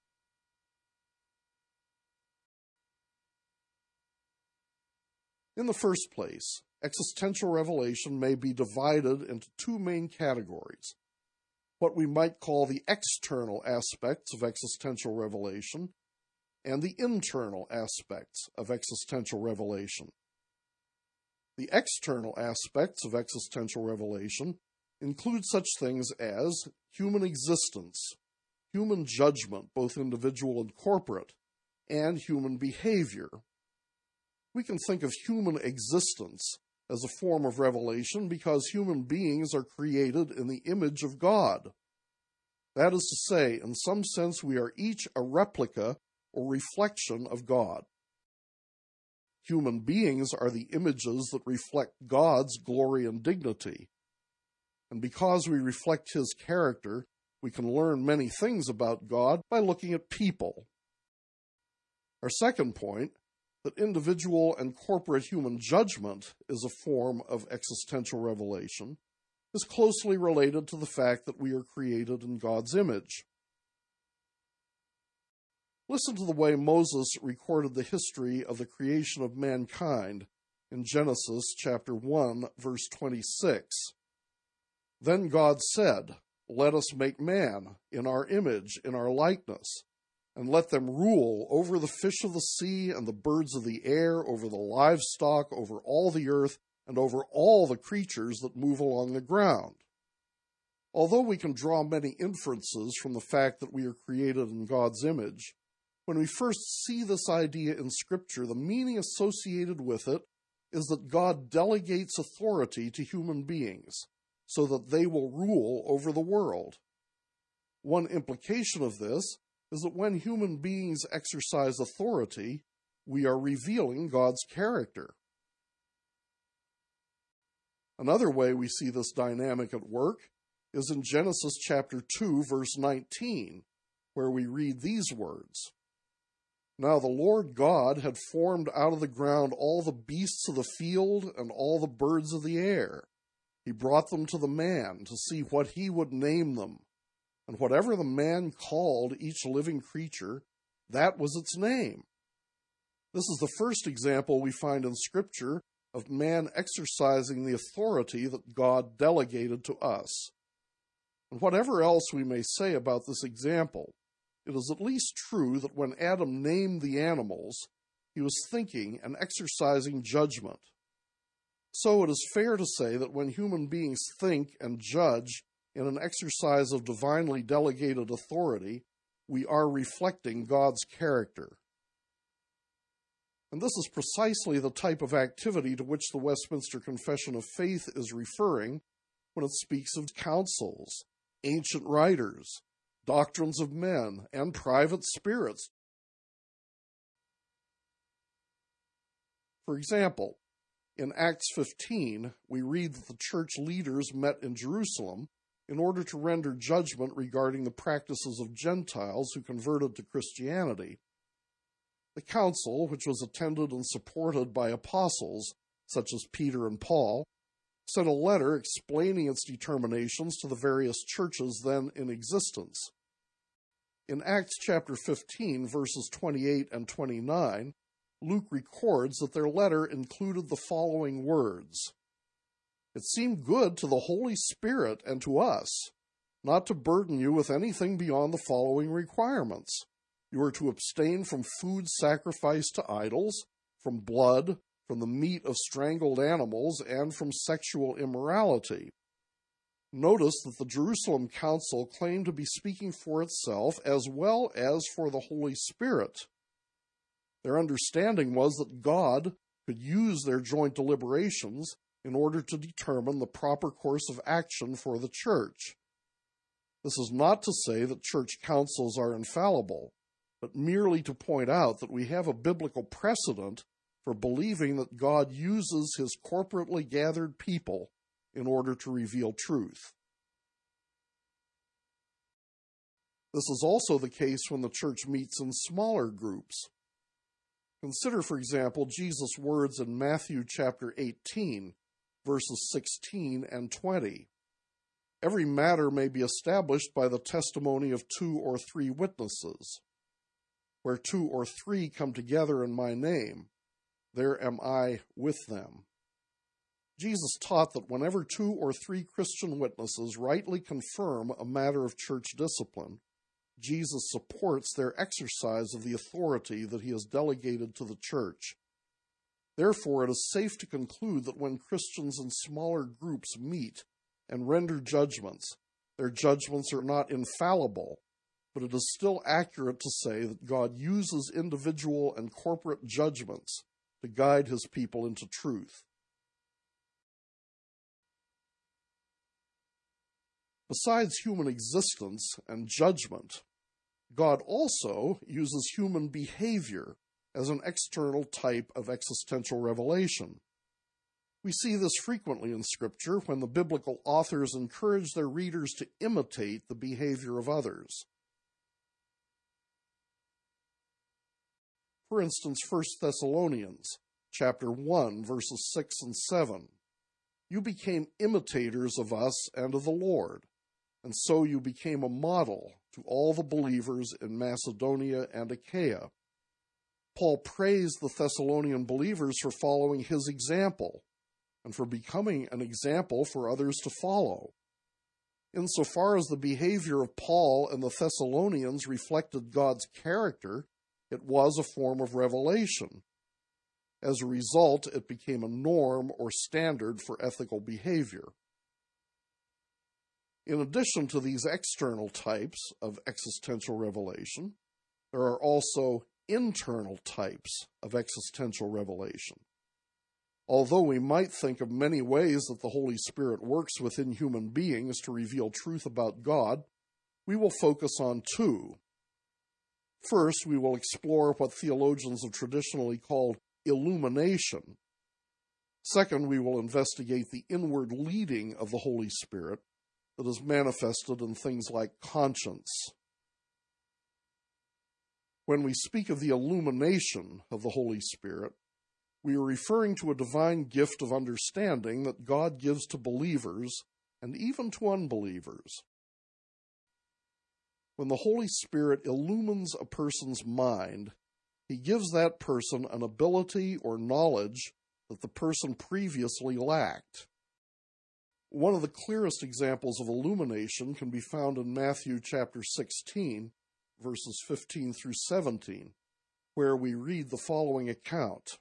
In the first place, existential revelation may be divided into two main categories: what we might call the external aspects of existential revelation, and the internal aspects of existential revelation. The external aspects of existential revelation include such things as human existence, human judgment, both individual and corporate, and human behavior. We can think of human existence as a form of revelation because human beings are created in the image of God. That is to say, in some sense, we are each a replica or reflection of God. Human beings are the images that reflect God's glory and dignity. And because we reflect his character, we can learn many things about God by looking at people. Our second point, that individual and corporate human judgment is a form of existential revelation, is closely related to the fact that we are created in God's image. Listen to the way Moses recorded the history of the creation of mankind in Genesis chapter 1, verse 26. Then God said, "Let us make man in our image, in our likeness, and let them rule over the fish of the sea and the birds of the air, over the livestock, over all the earth, and over all the creatures that move along the ground." Although we can draw many inferences from the fact that we are created in God's image, when we first see this idea in Scripture, the meaning associated with it is that God delegates authority to human beings so that they will rule over the world. One implication of this is that when human beings exercise authority, we are revealing God's character. Another way we see this dynamic at work is in Genesis chapter 2, verse 19, where we read these words. Now the Lord God had formed out of the ground all the beasts of the field and all the birds of the air. He brought them to the man to see what he would name them. And whatever the man called each living creature, that was its name. This is the first example we find in Scripture of man exercising the authority that God delegated to us. And whatever else we may say about this example, it is at least true that when Adam named the animals, he was thinking and exercising judgment. So it is fair to say that when human beings think and judge in an exercise of divinely delegated authority, we are reflecting God's character. And this is precisely the type of activity to which the Westminster Confession of Faith is referring when it speaks of councils, ancient writers, doctrines of men, and private spirits. For example, in Acts 15, we read that the church leaders met in Jerusalem in order to render judgment regarding the practices of Gentiles who converted to Christianity. The council, which was attended and supported by apostles such as Peter and Paul, sent a letter explaining its determinations to the various churches then in existence. In Acts chapter 15, verses 28 and 29, Luke records that their letter included the following words: "It seemed good to the Holy Spirit and to us not to burden you with anything beyond the following requirements. You are to abstain from food sacrificed to idols, from blood, from the meat of strangled animals, and from sexual immorality." Notice that the Jerusalem Council claimed to be speaking for itself as well as for the Holy Spirit. Their understanding was that God could use their joint deliberations in order to determine the proper course of action for the church. This is not to say that church councils are infallible, but merely to point out that we have a biblical precedent for believing that God uses his corporately gathered people in order to reveal truth. This is also the case when the church meets in smaller groups. Consider, for example, Jesus' words in Matthew chapter 18, verses 16 and 20. "Every matter may be established by the testimony of 2 or 3 witnesses. Where 2 or 3 come together in my name, there am I with them." Jesus taught that whenever 2 or 3 Christian witnesses rightly confirm a matter of church discipline, Jesus supports their exercise of the authority that he has delegated to the church. Therefore, it is safe to conclude that when Christians in smaller groups meet and render judgments, their judgments are not infallible, but it is still accurate to say that God uses individual and corporate judgments to guide his people into truth. Besides human existence and judgment, God also uses human behavior as an external type of existential revelation. We see this frequently in Scripture when the biblical authors encourage their readers to imitate the behavior of others. For instance, 1 Thessalonians chapter 1, verses 6 and 7. "You became imitators of us and of the Lord, and so you became a model to all the believers in Macedonia and Achaia." Paul praised the Thessalonian believers for following his example and for becoming an example for others to follow. Insofar as the behavior of Paul and the Thessalonians reflected God's character, it was a form of revelation. As a result, it became a norm or standard for ethical behavior. In addition to these external types of existential revelation, there are also internal types of existential revelation. Although we might think of many ways that the Holy Spirit works within human beings to reveal truth about God, we will focus on 2. First, we will explore what theologians have traditionally called illumination. Second, we will investigate the inward leading of the Holy Spirit that is manifested in things like conscience. When we speak of the illumination of the Holy Spirit, we are referring to a divine gift of understanding that God gives to believers and even to unbelievers. When the Holy Spirit illumines a person's mind, he gives that person an ability or knowledge that the person previously lacked. One of the clearest examples of illumination can be found in Matthew chapter 16, verses 15 through 17, where we read the following account.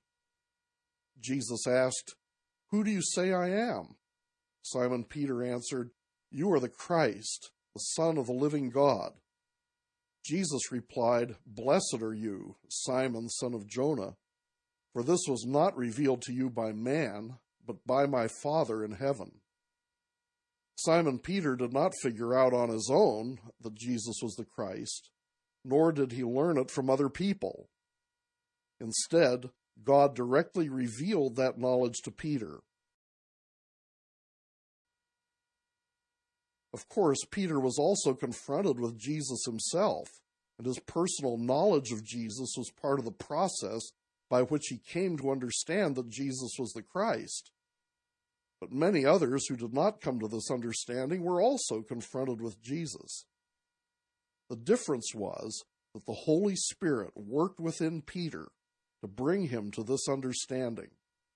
Jesus asked, "Who do you say I am?" Simon Peter answered, "You are the Christ, the Son of the living God." Jesus replied, "Blessed are you, Simon, son of Jonah, for this was not revealed to you by man, but by my Father in heaven." Simon Peter did not figure out on his own that Jesus was the Christ, nor did he learn it from other people. Instead, God directly revealed that knowledge to Peter. Of course, Peter was also confronted with Jesus himself, and his personal knowledge of Jesus was part of the process by which he came to understand that Jesus was the Christ. But many others who did not come to this understanding were also confronted with Jesus. The difference was that the Holy Spirit worked within Peter to bring him to this understanding.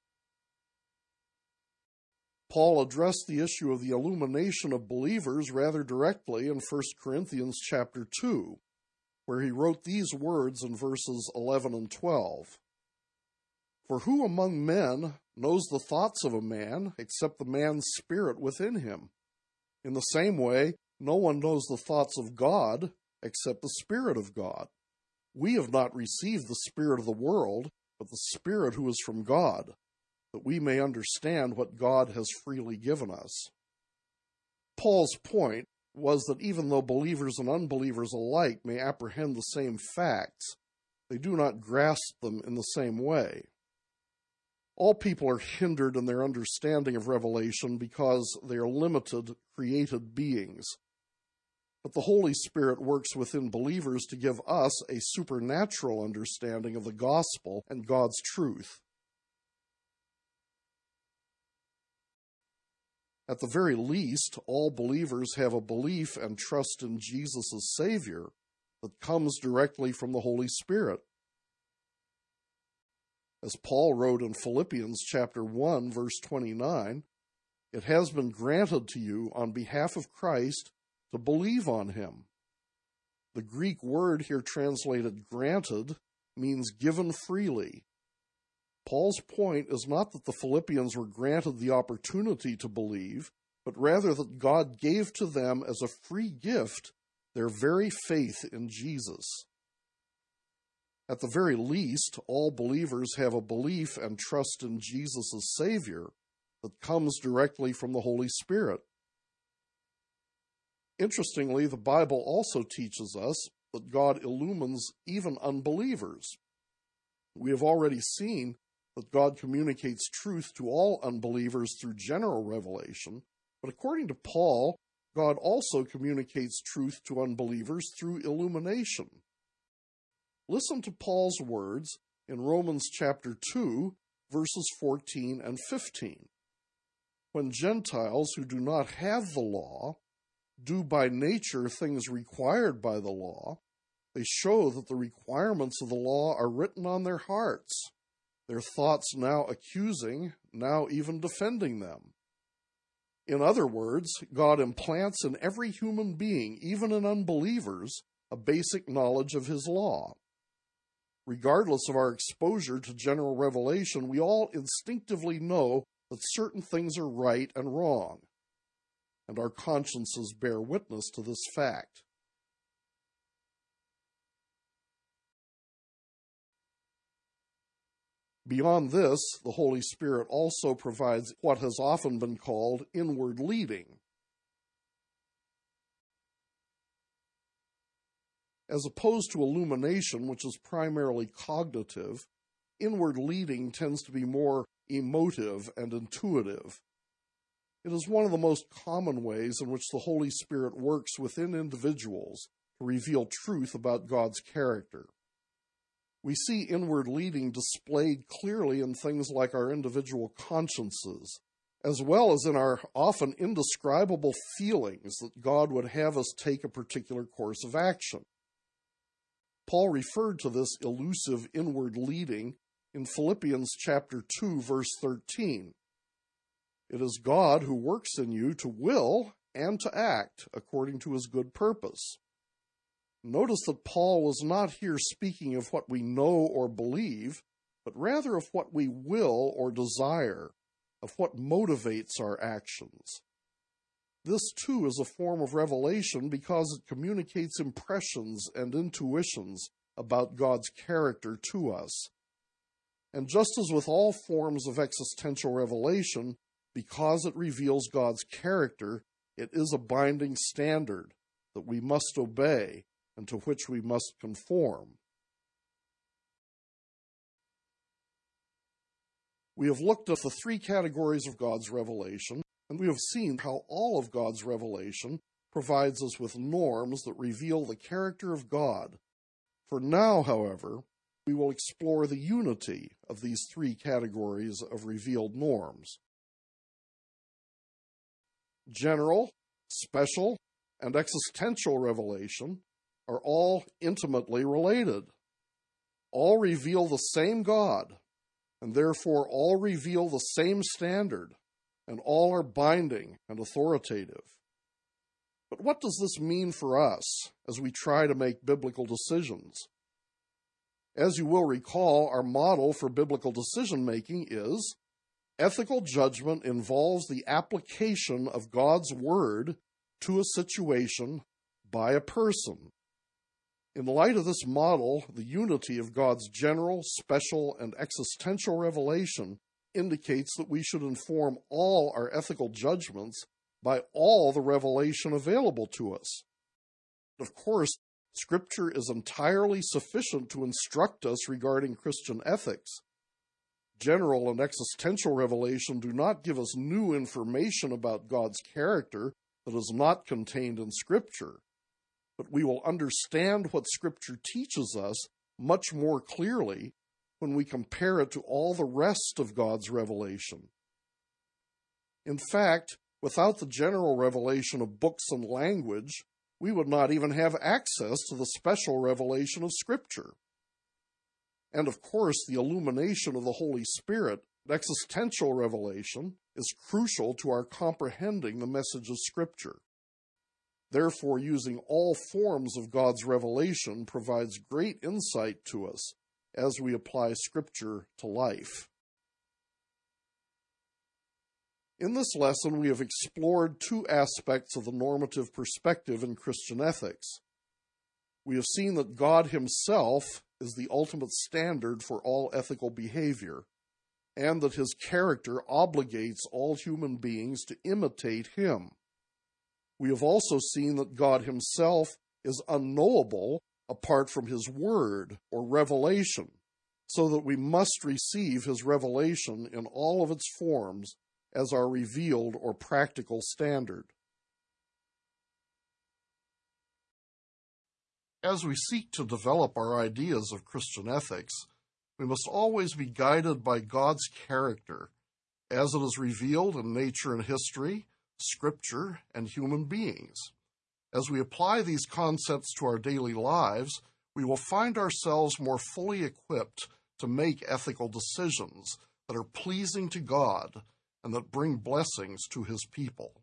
Paul addressed the issue of the illumination of believers rather directly in 1 Corinthians chapter 2, where he wrote these words in verses 11 and 12. "For who among men knows the thoughts of a man except the man's spirit within him? In the same way, no one knows the thoughts of God except the Spirit of God. We have not received the spirit of the world, but the Spirit who is from God, that we may understand what God has freely given us." Paul's point was that even though believers and unbelievers alike may apprehend the same facts, they do not grasp them in the same way. All people are hindered in their understanding of Revelation because they are limited, created beings. But the Holy Spirit works within believers to give us a supernatural understanding of the gospel and God's truth. At the very least, all believers have a belief and trust in Jesus as Savior that comes directly from the Holy Spirit. As Paul wrote in Philippians chapter 1, verse 29, "It has been granted to you on behalf of Christ to believe on him." The Greek word here translated granted means given freely. Paul's point is not that the Philippians were granted the opportunity to believe, but rather that God gave to them as a free gift their very faith in Jesus. At the very least, all believers have a belief and trust in Jesus as Savior that comes directly from the Holy Spirit. Interestingly, the Bible also teaches us that God illumines even unbelievers. We have already seen that God communicates truth to all unbelievers through general revelation, but according to Paul, God also communicates truth to unbelievers through illumination. Listen to Paul's words in Romans chapter 2, verses 14 and 15. "When Gentiles who do not have the law do by nature things required by the law, they show that the requirements of the law are written on their hearts, their thoughts now accusing, now even defending them." In other words, God implants in every human being, even in unbelievers, a basic knowledge of his law. Regardless of our exposure to general revelation, we all instinctively know that certain things are right and wrong, and our consciences bear witness to this fact. Beyond this, the Holy Spirit also provides what has often been called inward leading. As opposed to illumination, which is primarily cognitive, inward leading tends to be more emotive and intuitive. It is one of the most common ways in which the Holy Spirit works within individuals to reveal truth about God's character. We see inward leading displayed clearly in things like our individual consciences, as well as in our often indescribable feelings that God would have us take a particular course of action. Paul referred to this elusive inward leading in Philippians chapter 2, verse 13. "It is God who works in you to will and to act according to his good purpose." Notice that Paul was not here speaking of what we know or believe, but rather of what we will or desire, of what motivates our actions. This, too, is a form of revelation because it communicates impressions and intuitions about God's character to us. And just as with all forms of existential revelation, because it reveals God's character, it is a binding standard that we must obey and to which we must conform. We have looked at the three categories of God's revelation, and we have seen how all of God's revelation provides us with norms that reveal the character of God. For now, however, we will explore the unity of these three categories of revealed norms. General, special, and existential revelation are all intimately related. All reveal the same God, and therefore all reveal the same standard, and all are binding and authoritative. But what does this mean for us as we try to make biblical decisions? As you will recall, our model for biblical decision-making is ethical judgment involves the application of God's word to a situation by a person. In light of this model, the unity of God's general, special, and existential revelation indicates that we should inform all our ethical judgments by all the revelation available to us. Of course, Scripture is entirely sufficient to instruct us regarding Christian ethics. General and existential revelation do not give us new information about God's character that is not contained in Scripture, but we will understand what Scripture teaches us much more clearly when we compare it to all the rest of God's revelation. In fact, without the general revelation of books and language, we would not even have access to the special revelation of Scripture. And of course, the illumination of the Holy Spirit, existential revelation, is crucial to our comprehending the message of Scripture. Therefore, using all forms of God's revelation provides great insight to us as we apply Scripture to life. In this lesson, we have explored two aspects of the normative perspective in Christian ethics. We have seen that God Himself is the ultimate standard for all ethical behavior, and that His character obligates all human beings to imitate Him. We have also seen that God Himself is unknowable apart from His Word or revelation, so that we must receive His revelation in all of its forms as our revealed or practical standard. As we seek to develop our ideas of Christian ethics, we must always be guided by God's character, as it is revealed in nature and history, Scripture, and human beings. As we apply these concepts to our daily lives, we will find ourselves more fully equipped to make ethical decisions that are pleasing to God and that bring blessings to His people.